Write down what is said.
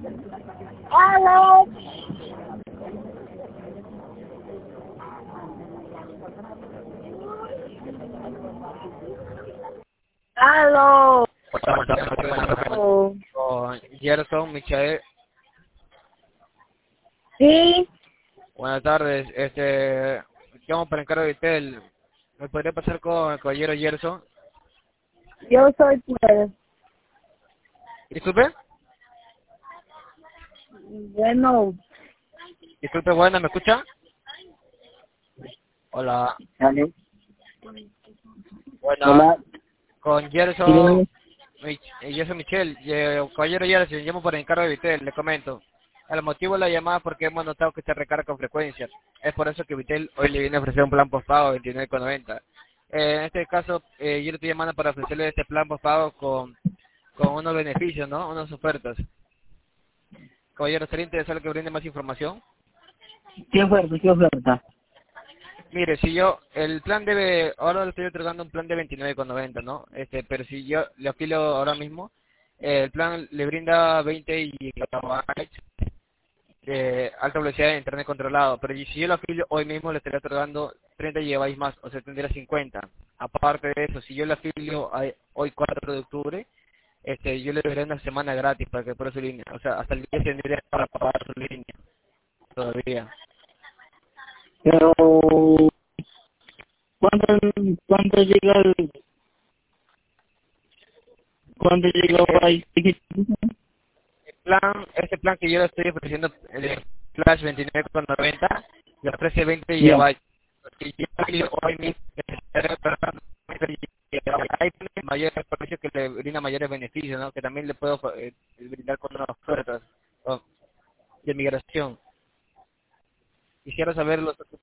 Aló. Aló. Oh. Con Gerson, Michael. Sí, Buenas tardes. Llamo para encargo de Vitel. ¿Me podría pasar con el caballero Gerson? yo soy pues. Disculpe. Bueno. Disculpe, buena, ¿me escucha? Hola. ¿Aló? Buena. Hola. Con Gerson, Sí. Gerson Michel. Caballero Gerson, llamo por encargo de Vitel, le comento. El motivo de la llamada es porque hemos notado que se recarga con frecuencia. Es por eso que Vitel hoy le viene a ofrecer un plan postpago de 29,90. En este caso, yo le estoy llamando para ofrecerle este plan postpago con unos beneficios, ¿no? Unas ofertas. Caballero, ¿sería interesante que brinde más información? ¿Qué oferta? ¿Qué oferta? Mire, si el plan ahora le estoy otorgando un plan de 29,90, ¿no? Pero si yo le afilo ahora mismo, el plan le brinda 20 GB de alta velocidad de internet controlado, pero si yo lo afilio hoy mismo le estaría otorgando 30 GB más, o sea, tendría 50. Aparte de eso, si yo lo afilio hoy 4 de octubre, yo le daré una semana gratis para que pruebe su línea, o sea, hasta el día tendría para pagar su línea todavía. Pero, ¿cuándo, cuándo llega el, cuándo llega ahí? Este plan que yo le estoy ofreciendo, el Flash 29,90, le ofrece 20 Ya. GB. Y yo hoy mismo estaré pagando 20 GB. Hay mayores precios que le brinda mayores beneficios, ¿no? Que también le puedo brindar con unas ofertas de migración. Quisiera saber los